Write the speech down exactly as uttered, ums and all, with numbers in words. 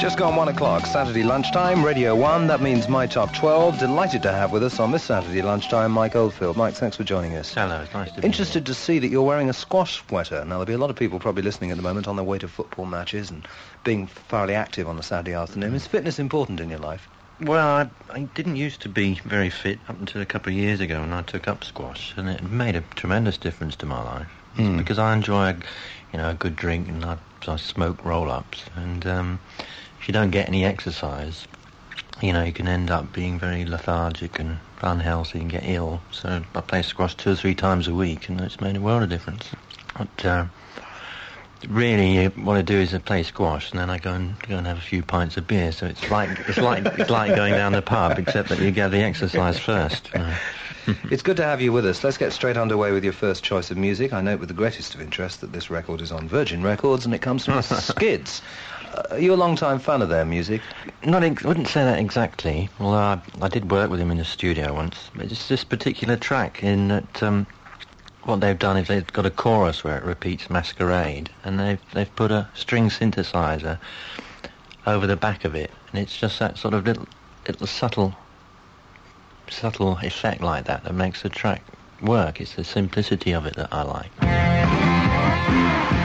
Just gone one o'clock, Saturday lunchtime, Radio one. That means My Top twelve. Delighted to have with us on this Saturday lunchtime Mike Oldfield. Mike, thanks for joining us. Hello, it's nice to be Interested here. to see that you're wearing a squash sweater. Now, there'll be a lot of people probably listening at the moment on their way to football matches and being thoroughly active on a Saturday afternoon. Is fitness important in your life? Well, I, I didn't used to be very fit up until a couple of years ago when I took up squash, and it made a tremendous difference to my life. Mm. Because I enjoy, you know, a good drink, and I, I smoke roll-ups, and um, if you don't get any exercise, you know, you can end up being very lethargic and unhealthy and get ill. So I play squash two or three times a week, and it's made a world of difference. But uh, really, what I do is I play squash, and then I go and go and have a few pints of beer. So it's like it's like it's like going down the pub, except that you get the exercise first. You know. It's good to have you with us. Let's get straight underway with your first choice of music. I note with the greatest of interest that this record is on Virgin Records, and it comes from the Skids. Uh, are you a long-time fan of their music? Not, ex- I wouldn't say that exactly. Although I, I did work with him in the studio once. But it's this particular track in that um, what they've done is they've got a chorus where it repeats Masquerade, and they've they've put a string synthesizer over the back of it, and it's just that sort of little little subtle subtle effect like that that makes the track work. It's the simplicity of it that I like.